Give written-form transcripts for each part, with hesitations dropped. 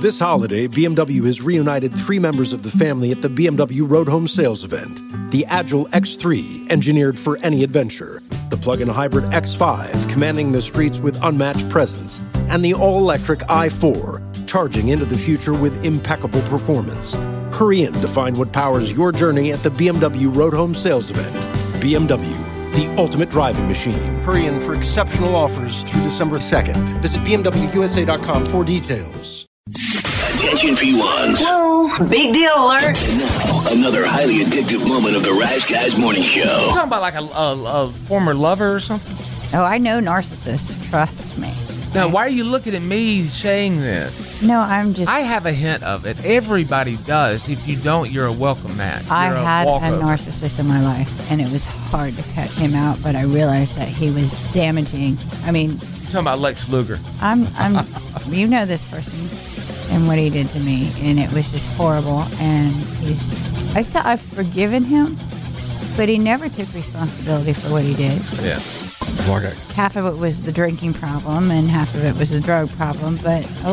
This holiday, BMW has reunited 3 members of the family at the BMW Road Home Sales event. The Agile X3, engineered for any adventure. The plug-in hybrid X5, commanding the streets with unmatched presence. And the all-electric i4, charging into the future with impeccable performance. Hurry in to find what powers your journey at the BMW Road Home Sales event. BMW, the ultimate driving machine. Hurry in for exceptional offers through December 2nd. Visit BMWUSA.com for details. Attention P1s. Whoa, big deal alert. And now, another highly addictive moment of the Rise Guys Morning Show. You talking about like a former lover or something? Oh, I know narcissists. Trust me. Now, why are you looking at me saying this? No, I'm just... I have a hint of it. Everybody does. If you don't, you're a welcome match. I You're had a walkover. narcissist in my life, and it was hard to cut him out, but I realized that he was damaging. I mean... You're talking about Lex Luger. I'm you know this person and what he did to me, and it was just horrible, and I've forgiven him, but he never took responsibility for what he did. Yeah. Okay. Half of it was the drinking problem, and half of it was the drug problem. But a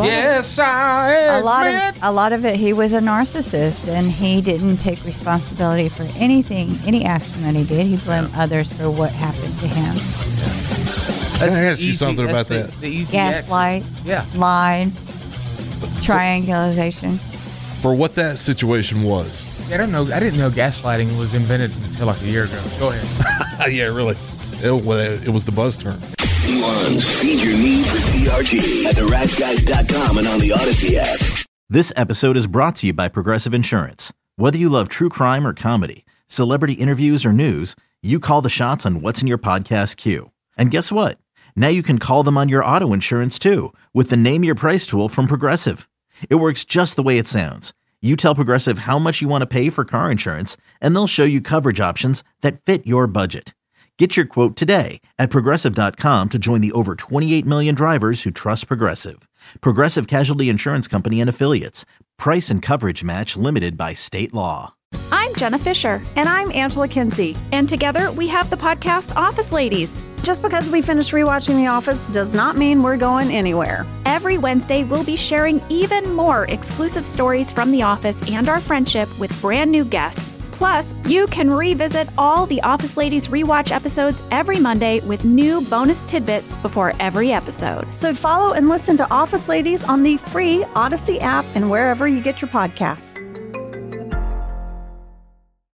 lot of it, he was a narcissist, and he didn't take responsibility for anything, any action that he did. He blamed others for what happened to him. Can I ask you something about that? The easy Gaslight, lied, triangulation. For what that situation was. I don't know. I didn't know gaslighting was invented until like a year ago. Go ahead. Yeah, really. It was the buzz term. P1s, feed your need for DRG at theriseguys.com and on the Odyssey app. This episode is brought to you by Progressive Insurance. Whether you love true crime or comedy, celebrity interviews or news, you call the shots on what's in your podcast queue. And guess what? Now you can call them on your auto insurance too with the Name Your Price tool from Progressive. It works just the way it sounds. You tell Progressive how much you want to pay for car insurance, and they'll show you coverage options that fit your budget. Get your quote today at Progressive.com to join the over 28 million drivers who trust Progressive. Progressive Casualty Insurance Company and Affiliates. Price and coverage match limited by state law. I'm Jenna Fisher. And I'm Angela Kinsey. And together we have the podcast Office Ladies. Just because we finished rewatching The Office does not mean we're going anywhere. Every Wednesday, we'll be sharing even more exclusive stories from The Office and our friendship with brand new guests. Plus, you can revisit all the Office Ladies rewatch episodes every Monday with new bonus tidbits before every episode. So follow and listen to Office Ladies on the free Odyssey app and wherever you get your podcasts.